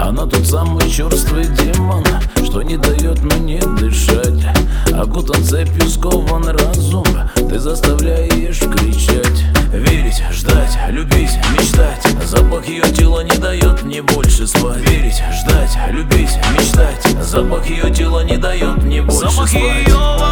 Она тот самый черствый демон, что не дает мне дышать. Окутан цепью, скован разум, ты заставляешь кричать. Верить, ждать, любить, мечтать. Запах ее тела не дает мне больше спать. Верить, ждать, любить, мечтать. Запах ее тела не дает мне больше спать.